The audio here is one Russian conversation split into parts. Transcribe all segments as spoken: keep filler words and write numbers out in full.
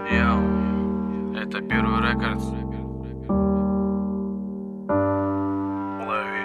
Йоу, это первый рекорд. Лови.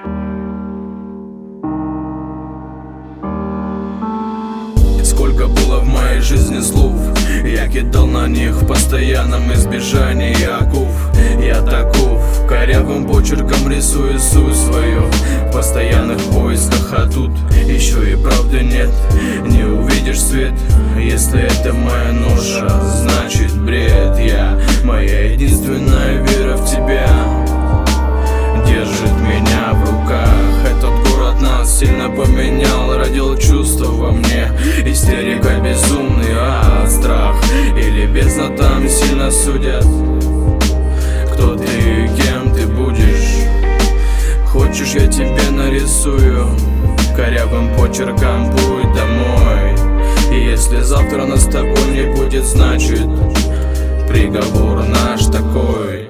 Сколько было в моей жизни слов, я кидал на них в постоянном избежании оков. Я таков, корявым почерком рисую суть свою в постоянных поисках, а тут еще и правды нет. Не увидишь свет, если это моя ноша, значит бред. Я, моя единственная вера в тебя держит меня в руках. Этот город нас сильно поменял, родил чувства во мне. Истерика безумный, а страх или бездна там сильно судят. Кто ты, кем ты будешь? Хочешь, я тебе нарисую корявым почерком путь домой. И если завтра нас с тобой не будет, значит приговор наш такой.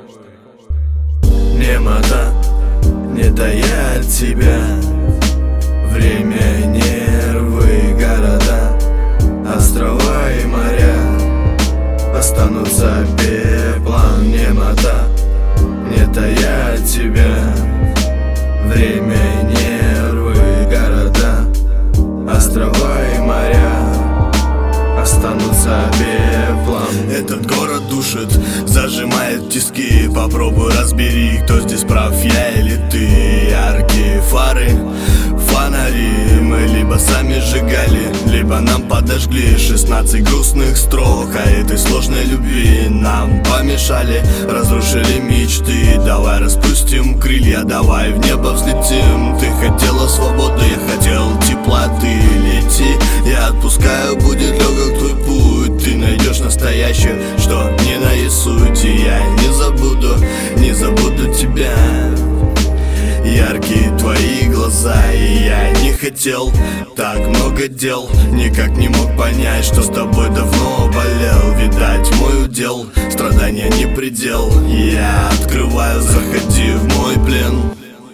Немота не тает тебя, время, нервы, города, острова и моря останутся пеплом. Немота не тает тебя, время, нервы, города, острова и моря останутся пеплом. Этот город душит, зажимает тиски. Попробуй разбери, кто здесь прав, я или ты. Яркие фары, фонари, мы либо сами сжигали, либо нам подожгли. Шестнадцать грустных строк о этой сложной любви нам помешали, разрушили мечты. Давай распустим крылья, давай в небо взлетим. Ты хотела свободы, я хотел теплоты. Лети, я отпускаю, будет легок твой путь. Ты найдешь настоящее, что не нарисуйте. Я не забуду, не забуду тебя. Яркие твои глаза, и я не хотел так много дел. Никак не мог понять, что с тобой давно болел. Видать, мой удел, страдания не предел. Я открываю, заходи в мой плен.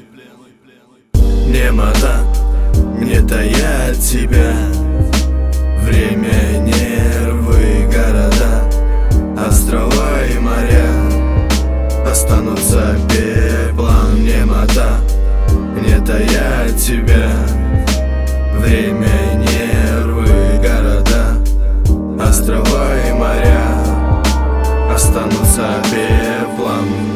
Немота не тает тебя, время, нервы, города, острова и моря останутся пеплом. Немота не тает тебя, время, нервы, города, острова и моря останутся пеплом.